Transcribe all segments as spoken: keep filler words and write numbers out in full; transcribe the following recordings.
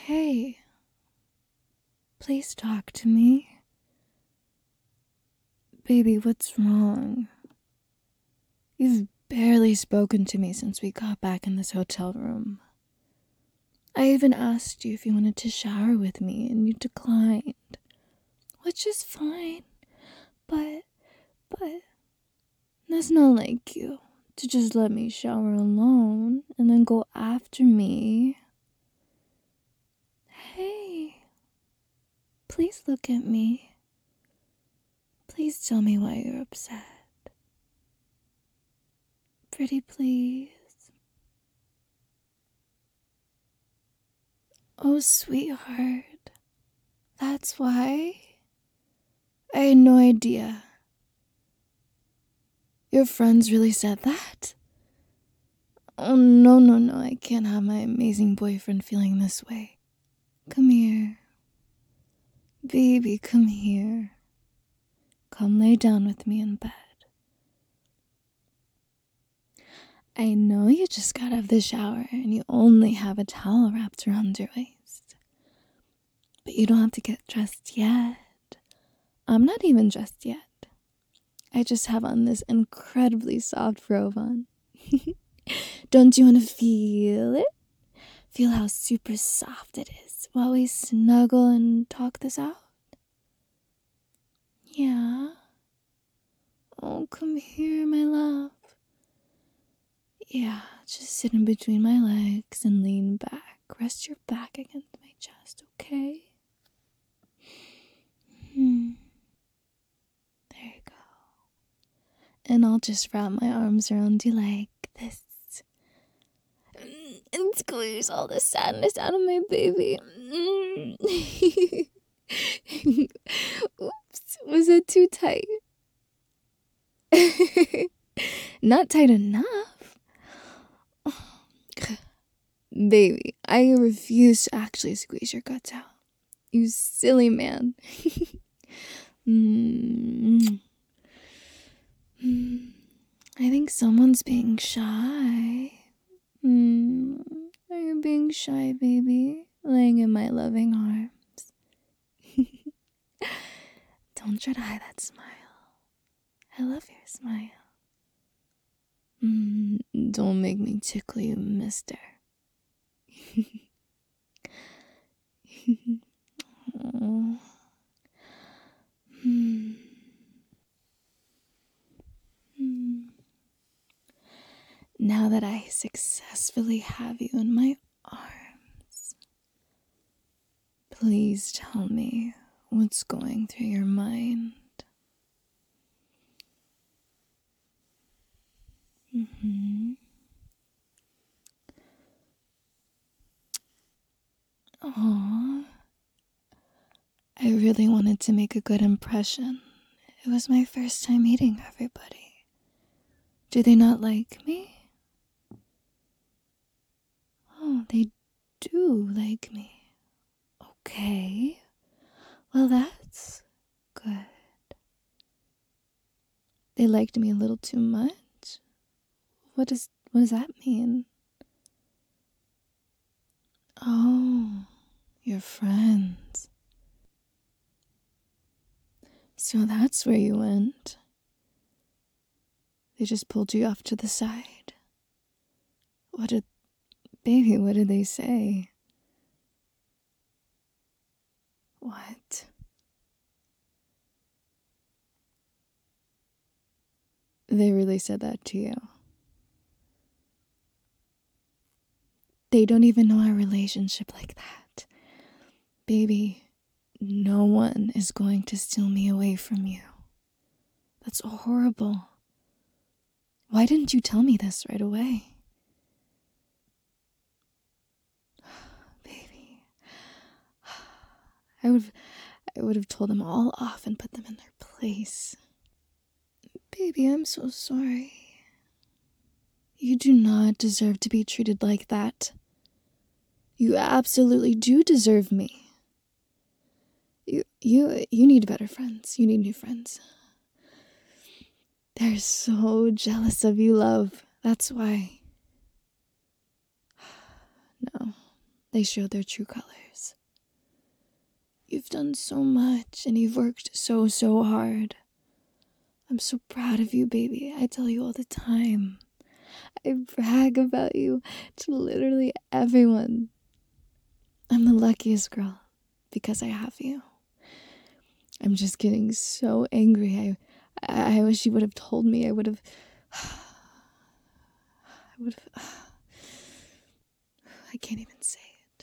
Hey, please talk to me. Baby, what's wrong? You've barely spoken to me since we got back in this hotel room. I even asked you if you wanted to shower with me and you declined. Which is fine, but, but, that's not like you to just let me shower alone and then go after me. Hey, please look at me. Please tell me why you're upset. Pretty please. Oh, sweetheart. That's why? I had no idea. Your friends really said that? Oh, no, no, no. I can't have my amazing boyfriend feeling this way. Come here. Baby, come here. Come lay down with me in bed. I know you just got out of the shower and you only have a towel wrapped around your waist. But you don't have to get dressed yet. I'm not even dressed yet. I just have on this incredibly soft robe on. Don't you want to feel it? Feel how super soft it is while we snuggle and talk this out? Yeah. Oh, come here, my love. Yeah, just sit in between my legs and lean back. Rest your back against my chest, okay? Hmm. There you go. And I'll just wrap my arms around you like this. And squeeze all the sadness out of my baby. Oops, was it too tight? Not tight enough. Baby, I refuse to actually squeeze your guts out. You silly man. mm. I think someone's being shy. Mm. Are you being shy, baby? Laying in my loving arms. Don't try to hide that smile. I love your smile. Mm. Don't make me tickle you, mister. Oh. Hmm. Hmm. Now that I successfully have you in my arms, please tell me what's going through your mind. Mm-hmm. Aww. I really wanted to make a good impression. It was my first time meeting everybody. Do they not like me? Oh, they do like me. Okay. Well, that's good. They liked me a little too much? What does what does that mean? Oh, your friends. So that's where you went. They just pulled you off to the side. What did, baby, what did they say? What? They really said that to you? They don't even know our relationship like that. Baby, no one is going to steal me away from you. That's horrible. Why didn't you tell me this right away? Baby, I would I would have told them all off and put them in their place. Baby, I'm so sorry. You do not deserve to be treated like that. You absolutely do deserve me. You you you need better friends. You need new friends. They're so jealous of you, love. That's why. No. they show their true colors. You've done so much and you've worked so, so hard. I'm so proud of you, baby. I tell you all the time. I brag about you to literally everyone. I'm the luckiest girl because I have you. I'm just getting so angry. I, I, I wish you would have told me. I would have. I would have. I can't even say it.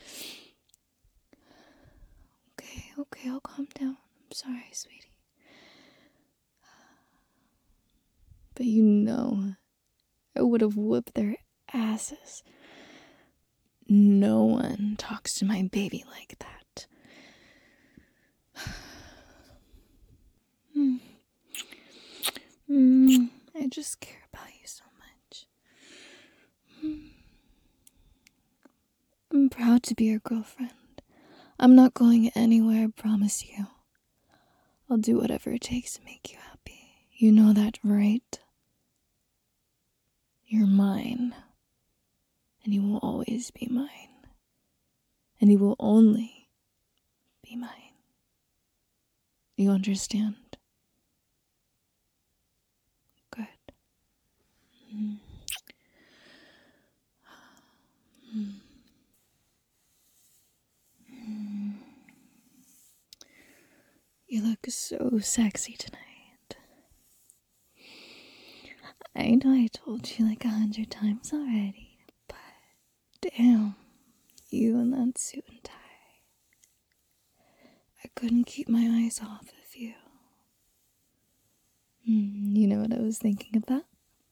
Okay, okay, I'll calm down. I'm sorry, sweetie. But you know, I would have whooped their asses. No one talks to my baby like that. mm. Mm, I just care about you so much. Mm. I'm proud to be your girlfriend. I'm not going anywhere, I promise you. I'll do whatever it takes to make you happy. You know that, right? You're mine. And you will always be mine. And you will only be mine. You understand? Good. Mm. Mm. Mm. You look so sexy tonight. I know I told you like a hundred times already, but damn, you in that suit and tie. I couldn't keep my eyes off of you. Mm, you know what I was thinking about?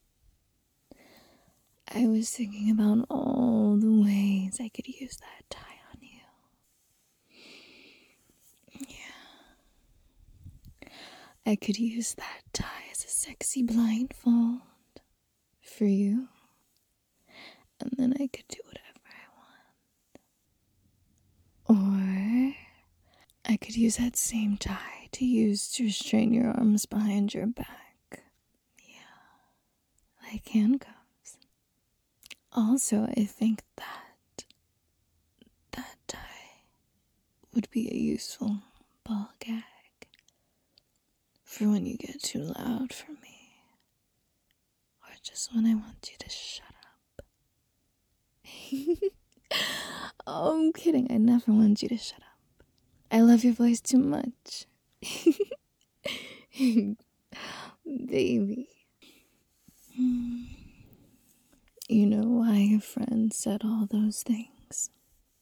I was thinking about all the ways I could use that tie on you. Yeah. I could use that tie as a sexy blindfold for you. And then I could do whatever I want. Or I could use that same tie to use to restrain your arms behind your back. Yeah. Like handcuffs. Also, I think that that tie would be a useful ball gag for when you get too loud for me, or just when I want you to shut up. Oh, I'm kidding. I never want you to shut up. I love your voice too much. Baby. You know why your friend said all those things?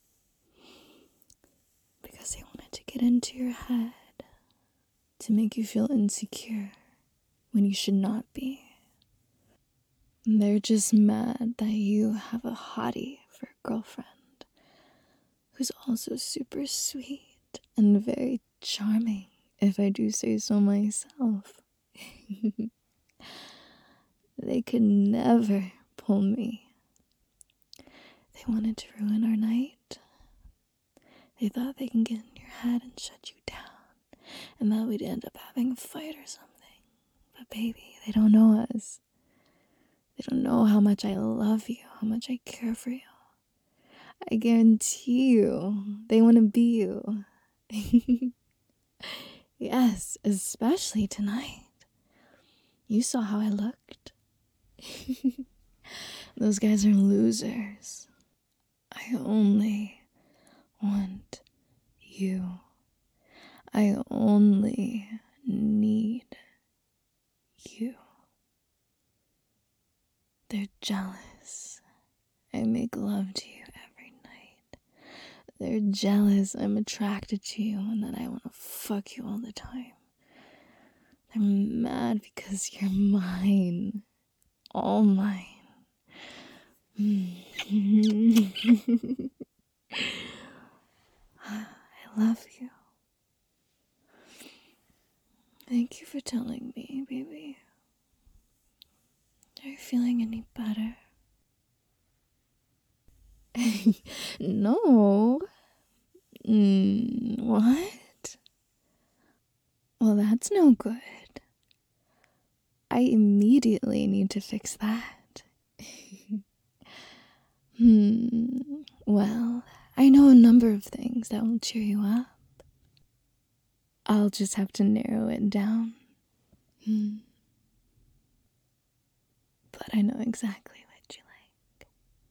Because they wanted to get into your head, to make you feel insecure when you should not be. And they're just mad that you have a hottie for a girlfriend who's also super sweet and very charming, if I do say so myself. They could never pull me. They wanted to ruin our night. They thought they can get in your head and shut you down, and that we'd end up having a fight or something. But baby, they don't know us. They don't know how much I love you, how much I care for you. I guarantee you, they want to be you. Yes, especially tonight. You saw how I looked. Those guys are losers. I only want you. I only need you. They're jealous. I make love to you every night. They're jealous I'm attracted to you and that I want to fuck you all the time. They're mad because you're mine. All mine. I love you. Thank you for telling me, baby. Are you feeling any better? No. Mm, what? Well, that's no good. I immediately need to fix that. Hmm. Well, I know a number of things that will cheer you up. I'll just have to narrow it down. Hmm. But I know exactly what you like.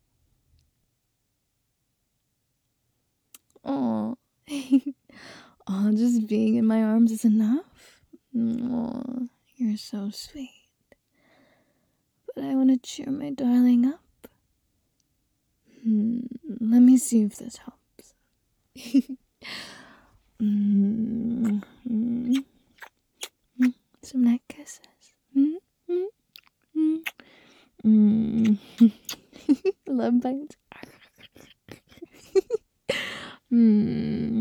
Oh, oh, just being in my arms is enough. Oh, you're so sweet. But I want to cheer my darling up. Hmm, let me see if this helps. mm, mm, mm, some neck kisses. Mm, mm, mm, mm. Love bites. Hmm.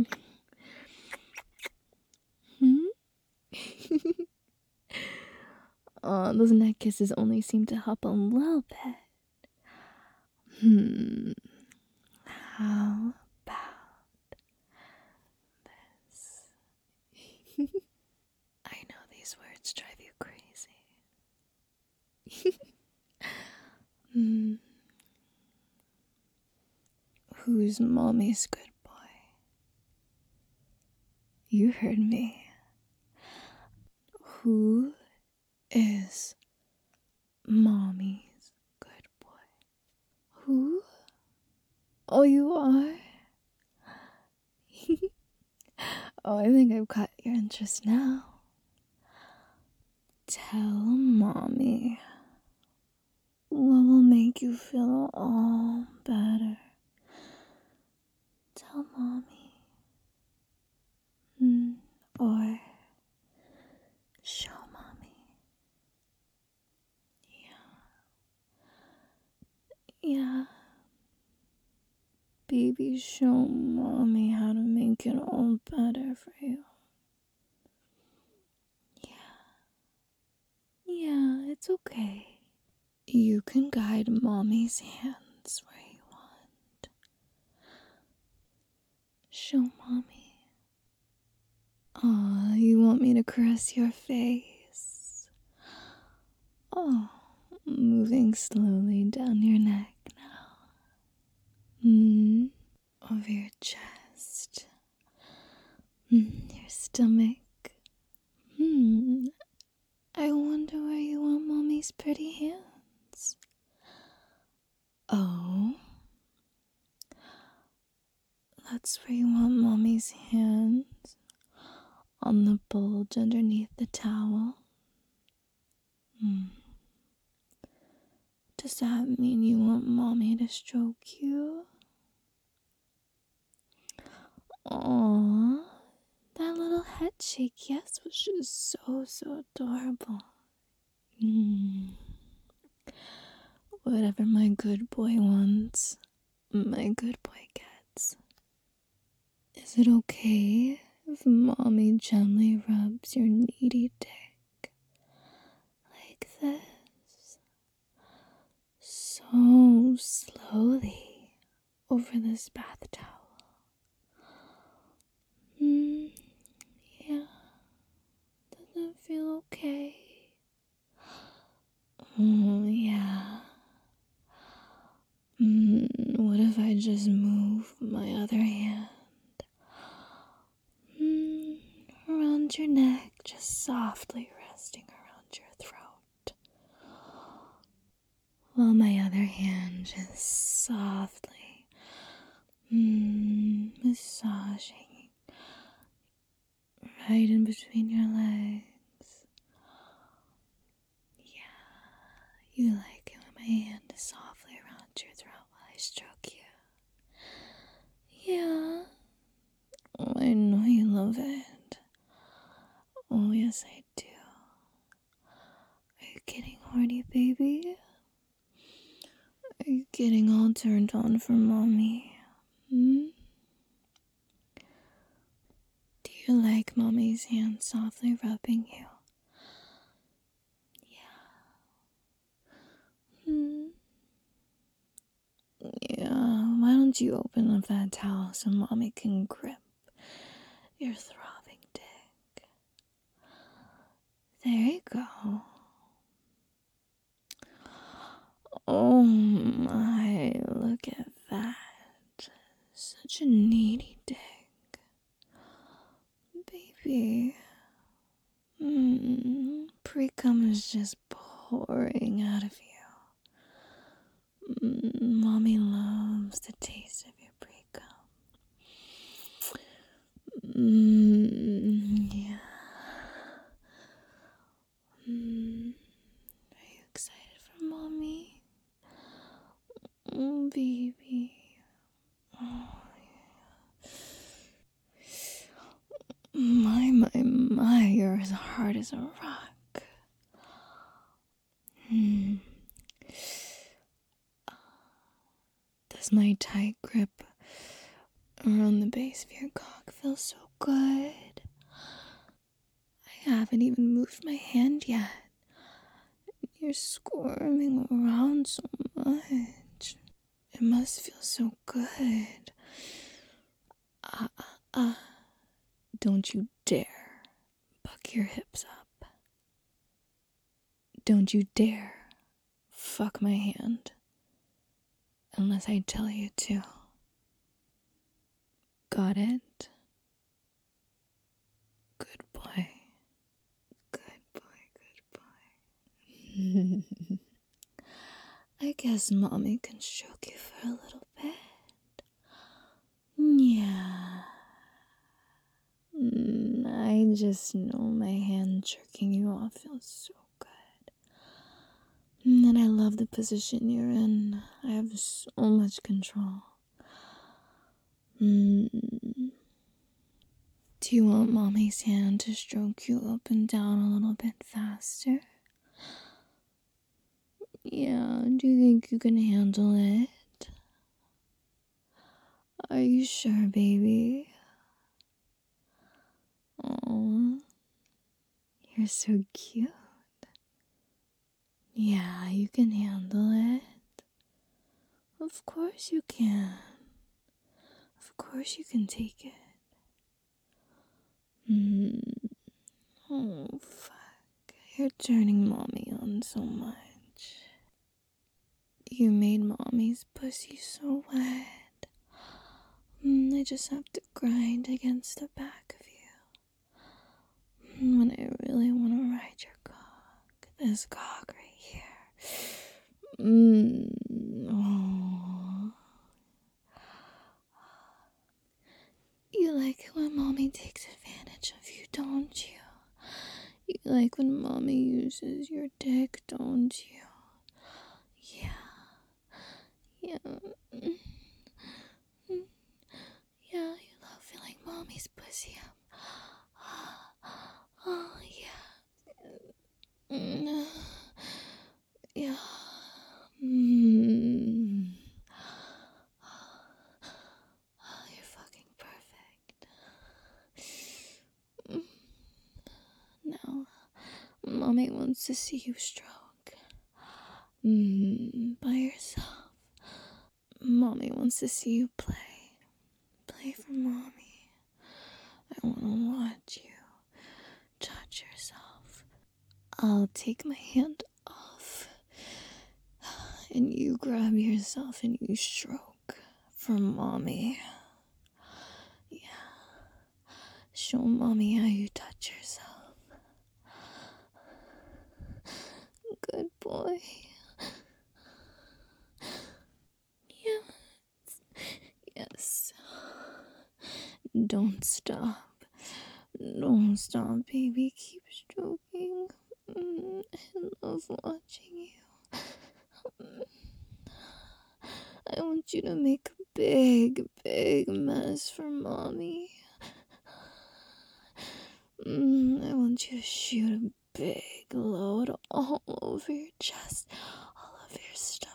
Hmm? Oh, those neck kisses only seem to help a little bit. Hmm. How about this? I know these words drive you crazy. Hmm. Who's mommy's good boy? You heard me. Who is mommy's good boy? Who? Oh, you are? Oh, I think I've caught your interest now. Tell mommy what will make you feel all better. Tell mommy. Mm, or show mommy. Yeah. Yeah. Baby, show mommy how to make it all better for you. Yeah. Yeah, it's okay. You can guide mommy's hands where you want. Show mommy. Aw, you want me to caress your face? Oh, moving slowly down your neck now. Hmm, over your chest. Hmm, your stomach. Hmm, I wonder where you want mommy's pretty hands. Oh, that's where you want mommy's hands. On the bulge underneath the towel. Hmm. Does that mean you want mommy to stroke you? Aww, that little head shake, yes, was just so, so adorable. Mm. Whatever my good boy wants, my good boy gets. Is it okay if mommy gently rubs your needy dick like this? So slowly over this bath towel. Hmm, yeah. Does that feel okay? Oh, yeah. Hmm, what if I just move my other hand? Hmm, around your neck, just softly resting around your throat. While my other hand just softly, hmm, massaging right in between your legs. Yeah, you like it when my hand is softly around your throat while I stroke you. Yeah, oh, I know you love it. Oh, yes, I do. Are you getting horny, baby? Are you getting all turned on for mommy? Hmm? Do you like mommy's hand softly rubbing you? Hmm? Yeah, why don't you open up that towel so mommy can grip your throbbing dick? There you go. Oh my, look at that. Such a needy dick. Baby. Mm, pre-cum is just pouring out of you. Mm, mommy loves the taste of your pre-cum. Mm, yeah. Mm, are you excited for mommy? Mm, baby. Oh, yeah. My, my, my, you're as hard as a rock. Hmm. Does my tight grip around the base of your cock feel so good? I haven't even moved my hand yet. You're squirming around so much. It must feel so good. Ah, ah, ah. Don't you dare buck your hips up. Don't you dare fuck my hand unless I tell you to. Got it? Good boy. Good boy, good boy. I guess mommy can stroke you for a little bit. Yeah. Mm, I just know my hand jerking you off feels so good. And I love the position you're in. I have so much control. Mm. Do you want mommy's hand to stroke you up and down a little bit faster? Yeah, do you think you can handle it? Are you sure, baby? Oh, you're so cute. Yeah, you can handle it. Of course you can. Of course you can take it. Mm. Oh, fuck. You're turning mommy on so much. You made mommy's pussy so wet. Mm, I just have to grind against the back of you. Mm, when I really want to ride your cock. This cock right here. Mmm. Oh. You like it when mommy takes advantage of you, don't you? You like when mommy uses your dick, don't you? Yeah. Yeah. Mm. Mm. Yeah, you love feeling mommy's pussy up. Oh, yeah. Mm. Yeah. Mm. Oh, you're fucking perfect. Mm. Now, mommy wants to see you stroke. Mm, by yourself. Mommy wants to see you play. Play for mommy. I want to watch you touch yourself. I'll take my hand off. And you grab yourself and you stroke for mommy. Yeah. Show mommy how you touch yourself. Good boy. Yes. Yes. Don't stop. Don't stop, baby. Keep stroking. Mm, I love watching you. Mm. I want you to make a big, big mess for mommy. Mm, I want you to shoot a big load all over your chest, all over your stomach.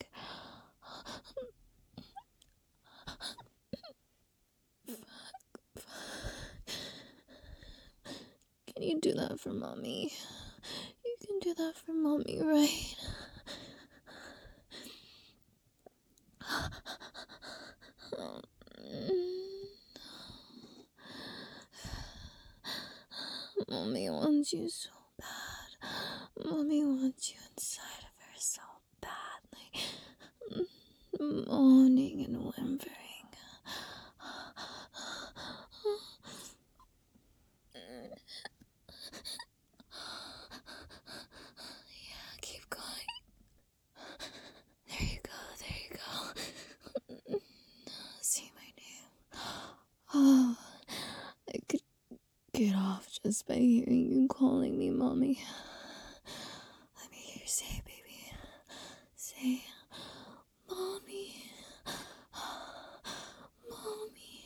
Can you do that for mommy? You can do that for mommy, right? Mommy wants you so bad. Mommy wants you inside of her so badly. moaning and whimpering. Yeah, keep going. There you go, there you go. Say my name. Oh, I could get off just by hearing you calling me mommy. Let me hear you say it, baby. Say, mommy. Mommy.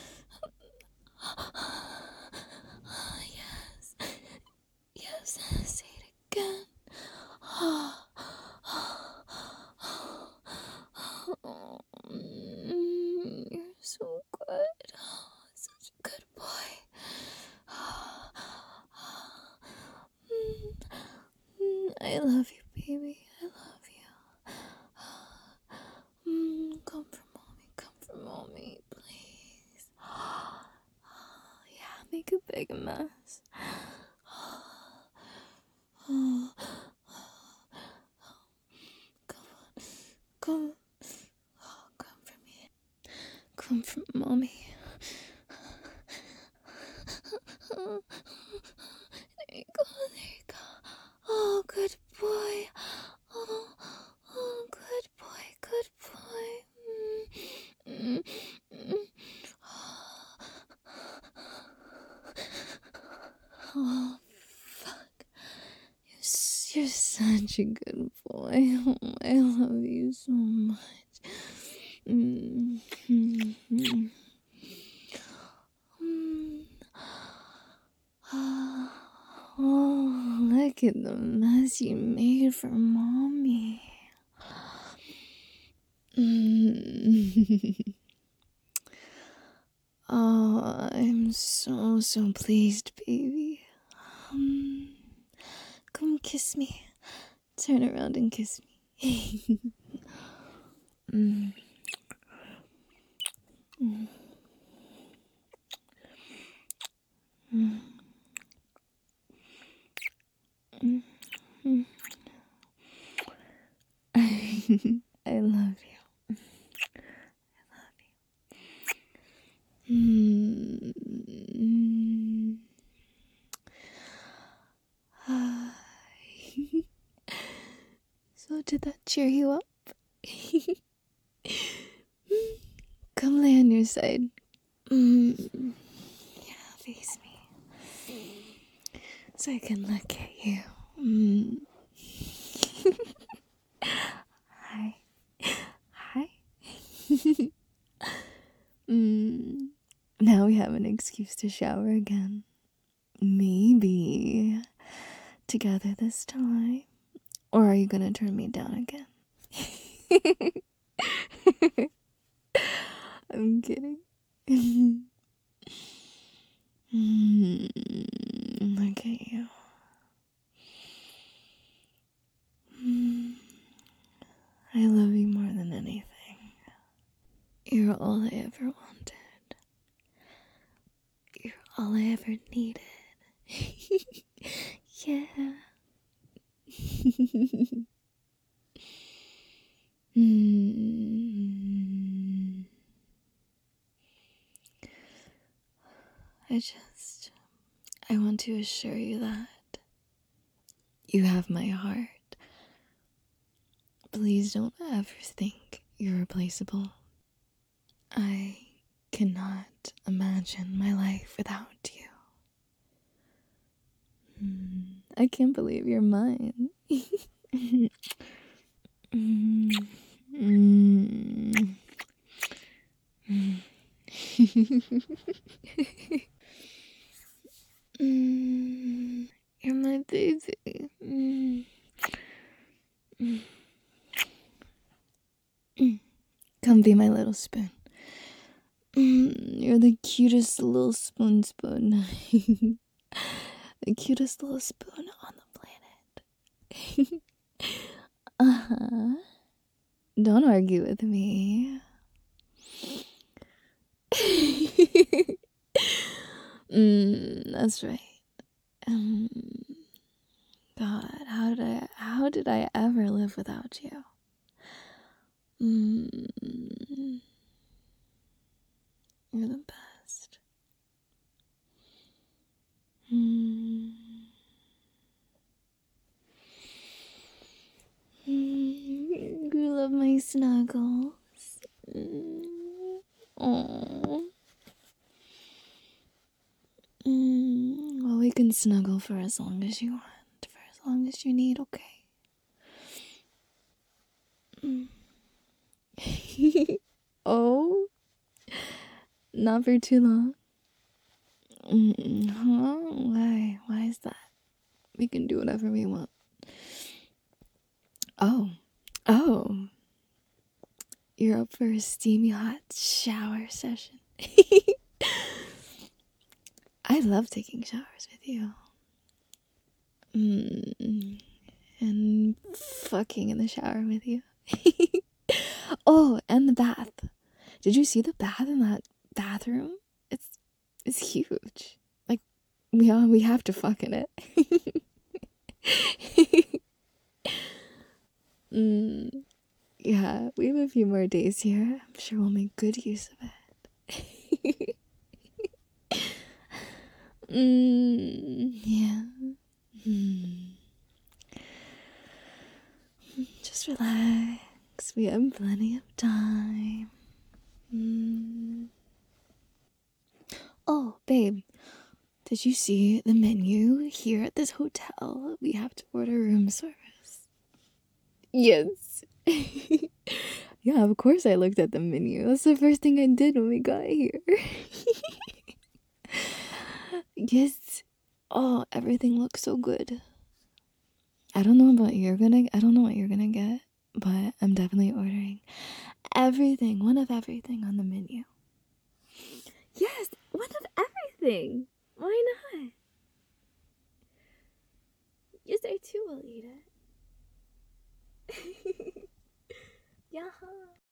Yes. Yes, say it again. Mm, you're so good. Such a good boy. Mm, I love you, baby. I love you. Mm, come for mommy. Come for mommy, please. Yeah, make a big mess. Come on. Come. Oh, come for me. Come for mommy. There you go, there you go. Oh, good boy. Oh, oh, good boy, good boy. Mm, mm, mm. Oh, fuck. You're, s- you're such a good boy. Oh, I love you so much. Mm, mm, mm. Mm. Oh, look at the mess you made for mommy. Mm. Oh, I'm so, so pleased, baby. Um, come kiss me. Turn around and kiss me. mm. Mm. Mm. Mm. Mm. I love you. I love you. Mm. So did that cheer you up? Come lay on your side. Mm. Yeah, face me. So I can look at you. Mm. Hi. Hi. mm. Now we have an excuse to shower again. Maybe together this time. Or are you gonna turn me down again? I'm kidding. mm, look at you. Mm, I love you more than anything. You're all I ever wanted. You're all I ever needed. Yeah. mm. I just, I want to assure you that you have my heart. Please don't ever think you're replaceable. I cannot imagine my life without you. Mm, I can't believe you're mine. mm, mm, mm. mm, you're my baby. Mm, mm, mm. Come be my little spoon. Mm, you're the cutest little spoon spoon. The cutest little spoon on the planet. uh-huh. Don't argue with me. mm, that's right. Um, God, how did I how did I ever live without you? Mm, You're the best. Mm. Mm. You love my snuggles. Mm. Oh. Mm. Well, we can snuggle for as long as you want, for as long as you need, okay? Mm. Oh, not for too long. Mm, huh? Why? Why is that? We can do whatever we want. Oh, oh, you're up for a steamy hot shower session. I love taking showers with you. Mm, and fucking in the shower with you. Oh, and the bath. Did you see the bath in that bathroom? It's it's huge. Like we all we have to fuck in it. mm, yeah, we have a few more days here. I'm sure we'll make good use of it. mm, yeah. Mm. Just relax. We have plenty of time. Mm. Oh, babe. Did you see the menu here at this hotel? We have to order room service. Yes. Yeah, of course I looked at the menu. That's the first thing I did when we got here. Yes. Oh, everything looks so good. I don't know about you're gonna I don't know what you're gonna get, but I'm definitely ordering everything, one of everything on the menu. Yes, one of everything. Why not? Yes, I too will eat it. Yeah.